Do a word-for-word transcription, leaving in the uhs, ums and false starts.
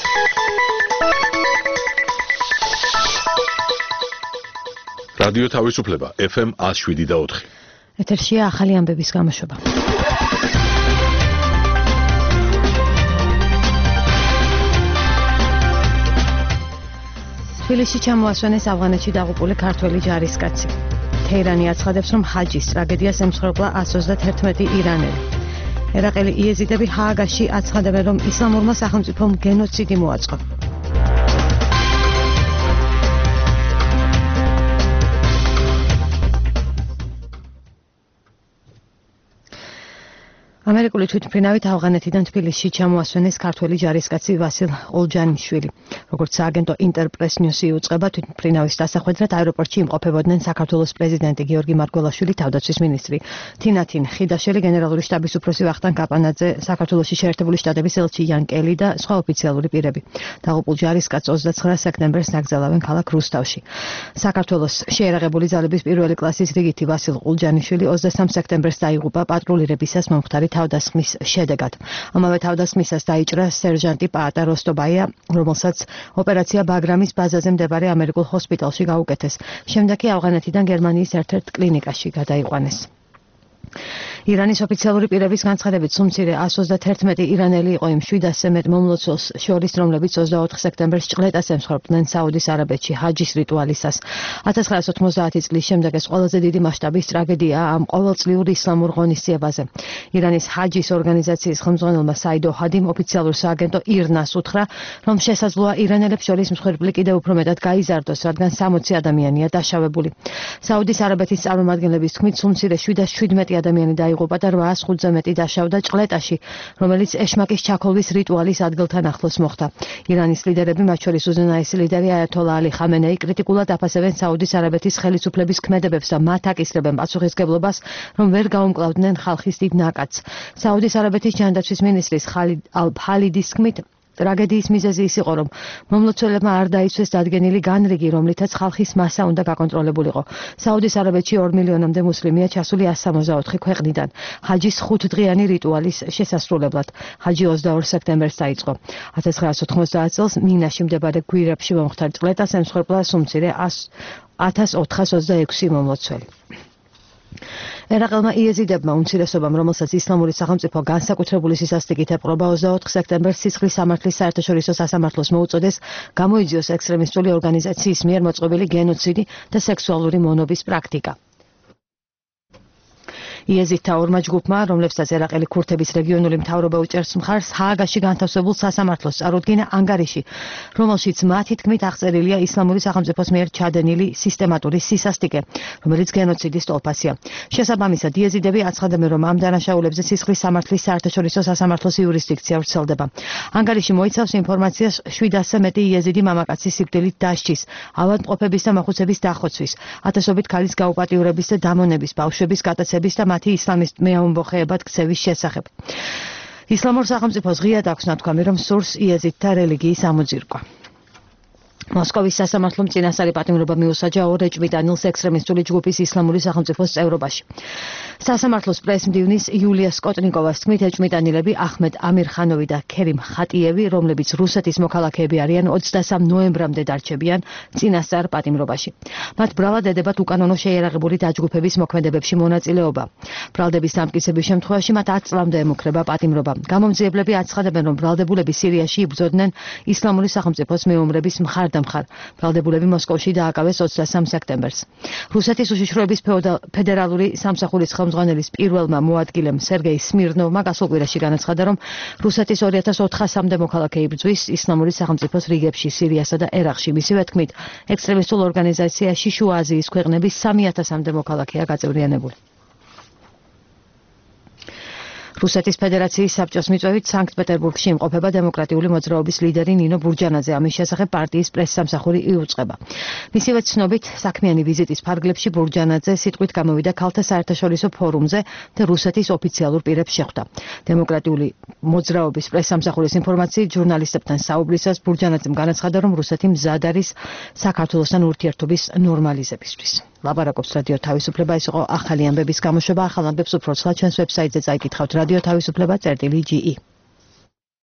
რადიო თავისუფლება ეფ ემ one oh seven და four. ეთერშია ახალი ამბების გამოშვება. თბილისში ჩამოასვენეს ავღანეთში დაღუპული ქართველი ჯარისკაცი. თეირანი აცხადებს, რომ ჰაჯის ტრაგედიას ემსხვერპლა one hundred thirteen ირანელი. ერაყელი იეზიდები ჰააგაში აცხადებენ, რომ ისლამურმა სახელმწიფომ გენოციდი მოაწყო. ამერიკული თვითმფრინავით ავღანეთიდან თბილისში ჩამოასვენეს ქართველი ჯარისკაცი ვასილ ოლჯანიშვილი. როგორც სააგენტო ინტერპრეს ნიუსი იუწყება, თვითმფრინავის დასახვედრად აეროპორტში იმყოფებოდნენ საქართველოს პრეზიდენტი გიორგი მარგველაშვილი, თავდაცვის მინისტრი თინათინ ხიდაშელი, გენერალური შტაბის უფროსი ვახტანგ კაპანაძე, საქართველოში შეერთებული შტატების ელჩი იან კელი და სხვა ოფიციალური პირები. დაღუპულ ჯარისკაცს ოცდაცხრა სექტემბერს ნაკრძალავენ ქალაქ რუსთავში. საქართველოს შეერაღებული ძალების პირველი კლასის რიგითი ვასილ ოლჯანიშვილი ოცდასამ სექტემბერს დაიღუპა პატრულირებისას მომხდარი თავდასხმის შედეგად. ამავე თავდასხმისას დაიჭრა სერჟანტი პაატა როსტობაია, რომელსაც ოპერაცია ბაგრამის ბაზაზე მდებარე ამერიკულ ჰოსპიტალში გაუკეთეს. შემდეგ კი ავღანეთიდან გერმანიის ერთ-ერთ კლინიკაში გადაიყვანეს. ირანის ოფიციალური პირების განცხადებით, სულ one hundred thirteen ირანელი იყო იმ seven ას მეტ მომლოცველს შორის, რომლებიც ოცდაოთხ სექტემბერს ჭყლეტას ემსხვერპლდნენ საუდის არაბეთში ჰაჯის რიტუალისას. one thousand nine hundred ninety წლის შემდეგ ეს ყველაზე დიდი მასშტაბის ტრაგედიაა ამ ყოველწლიურ ისლამურ ღონისძიებაზე. ირანის ჰაჯის ორგანიზაციის ხელმძღვანელმა საიდ ოჰადიმ ოფიციალურ სააგენტო ირნას უთხრა, რომ შესაძლოა ირანელებს შორის მსხვერპლი კიდევ უფრო მეტად გაიზარდოს, რადგან sixty ადამიანია დაშავებული. საუდის არაბეთის წარმომადგენლების თქმით, სულ seven hundred seventeen ადამიანი დაიღუპა და eight hundred five-ზე მეტი დაშავდა ჭყლეტაში, რომელიც ეშმაკის ჩაქოლვის რიტუალის ადგილთან ახლოს მოხდა. ირანის ლიდერები, მათ შორის უზენაესი ლიდერი აიათოლა ალი ხამენეი, კრიტიკულად აფასებენ საუდის არაბეთის ხელისუფლების ქმედებებს და მათ აკისრებენ პასუხისგებლობას, რომ ვერ გაუმკლავდნენ ხალხის დიდ ნაკადს. საუდის არაბეთის ჯანდაცვის მინისტრის ხალიდ ალ-ფალიდის თქმით, ტრაგედიის მიზეზი ის იყო, რომ მომლოცველებმა არ დაიცვეს დადგენილი განრიგი, რომლითაც ხალხის მასა უნდა გაკონტროლებულიყო. საუდის არაბეთში two მილიონამდე მუსლიმია ჩასული one hundred sixty-four ქვეყნიდან. ჰაჯის ხუთდღიანი რიტუალის შესასრულებლად. ჰაჯი ოცდაორ სექტემბერს დაიწყო. one thousand nine hundred ninety წელს მინაში მდებარე გვირაბში მომხდარ ჭყლეტას ემსხვერპლა სუმცირე one thousand four hundred twenty-six მომლოცველი. ერაყელმა იეზიდებმა უმცირესობამ, რომელსაც ისლამური სახელმწიფო განსაკუთრებული სისასტიკით ეპყრობა, ოცდაოთხ სექტემბერს სისხლის სამართლის საერთაშორისო სასამართლოს მოუწოდეს გამოიძიოს ექსტრემისტული ორგანიზაციის მიერ მოწყობილი გენოციდი და სექსუალური მონობის პრაქტიკა. იეზიდთა ორმა ჯგუფმა, რომლებსაც ერაყელი ქურთების რეგიონული მთავრობა უჭერს მხარს, ჰააგაში განთავსებულ სასამართლოს წარუდგინა ანგარიში, რომელშიც მათი თქმით აღწერილია ისლამური სახელმწიფოს მიერ ჩადენილი სისტემატური სისასტიკე, რომელიც გენოციდის ტოლფასია. შესაბამისად, იეზიდები აცხადებენ, რომ ამ დანაშაულებზე სისხლის სამართლის საერთაშორისო სასამართლოს იურისდიქცია ვრცელდება. ანგარიში მოიცავს ინფორმაციას seven hundred-ზე მეტი იეზიდი მამაკაცის სიკვდილით დასჯის, ავადმყოფების და მოხუცების დახოცვის, ათასობით ქალის გაუპატიურების და დამონების, ბავშვების გატაცების და მათი ისლამის მეამბოხეებად ქცევის შესახებ. ისლამურ სახელმწიფოს ღიად აქვს ნათქვამი, რომ სურს იეზიდთა რელიგიის ამოძირკვა. მოსკოვის სასამართლომ წინასწარი პატიმრობა მიუსაჯა ორ ეჭვმიტანილს ექსტრემისტული ჯგუფის ისლამური სახელმწიფოს წევრობაში. სასამართლოს პრესმდივნის იულია სკოტნიკოვას თქმით, ეჭვმიტანილები ახმედ ამირხანოვი და ქერიმ ხატიევი, რომლებიც რუსეთის მოქალაქეები არიან, ოცდასამ ნოემბრამდე დარჩებიან წინასწარ პატიმრობაში. მათ ბრალად ედებათ უკანონო შეიარაღებული დაჯგუფების მოქმედებებში მონაწილეობა. ბრალდების დამტკიცების შემთხვევაში მათ ათ წლამდე ემუქრება პატიმრობა. გამომძიებლები აცხადებენ, რომ ბრალდებულები სირიაში იბრძოდნენ ისლამური სახელმწიფოს მეომრების მხარდამხარ. ბრალდებულები მოსკოვში დააკავეს ოცდასამ სექტემბერს. რუსეთის უშიშროების ფედერალური სამსახურის ხელმძღვანელის პირველმა მოადგილემ სერგეი სმირნოვმა გასულ კვირაში განაცხადა, რომ რუსეთის two thousand four hundred-მდე მოქალაქე იბრძვის ისლამური სახელმწიფოს რიგებში სირიასა და ერაყში. მისივე თქმით, ექსტრემისტულ ორგანიზაციაში შუა აზიის ქვეყნების three thousand-მდე მოქალაქეა გაწევრიანებული. რუსეთის ფედერაციის საბჭოს მიწვევით სანქტ-პეტერბურგში იმყოფება დემოკრატიული მოძრაობის ლიდერი ნინო ბურჯანაძე. ამის შესახებ პარტიის პრესსამსახური იუწყება. მისივე ცნობით, საქმიანი ვიზიტის ფარგლებში ბურჯანაძე სიტყვით გამოვიდა ქალთა საერთაშორისო ფორუმზე და რუსეთის ოფიციალურ პირებს შეხვდა. დემოკრატიული მოძრაობის პრესსამსახურის ინფორმაციით, ჟურნალისტებთან საუბრისას ბურჯანაძემ განაცხადა, რომ რუსეთი მზად არის საქართველოსთან ურთიერთობის ნორმალიზებისთვის. ლაპარაკობს რადიო თავისუფლება, ეს იყო ახალი ამბების გამოშვება. ახალ ამბებს უფრო ცხრა ჩვენს ვებსაიტზე წაიკითხავთ. რადიო თავისუფლება წერტილი ჯი ი.